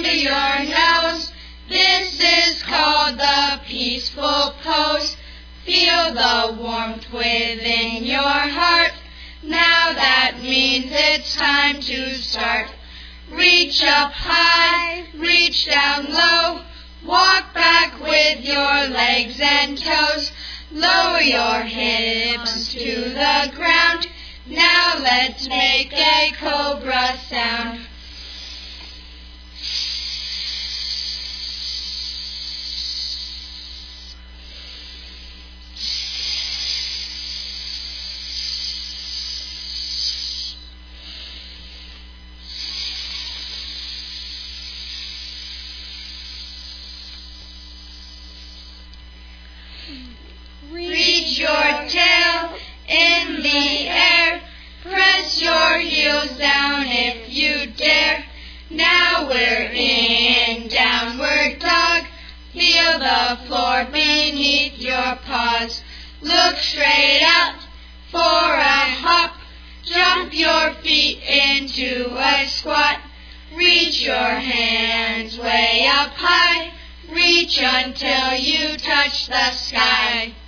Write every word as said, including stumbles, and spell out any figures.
under your nose. This is called the peaceful pose. Feel the warmth within your heart. Now that means it's time to start. Reach up high, reach down low. Walk back with your legs and toes. Lower your hips to the ground. Now let's make a cobra sound. Reach your tail in the air. Press your heels down if you dare. Now we're in downward dog. Feel the floor beneath your paws. Look straight up for a hop. Jump your feet into a squat. Reach your hands way up high. Reach until you touch the sky.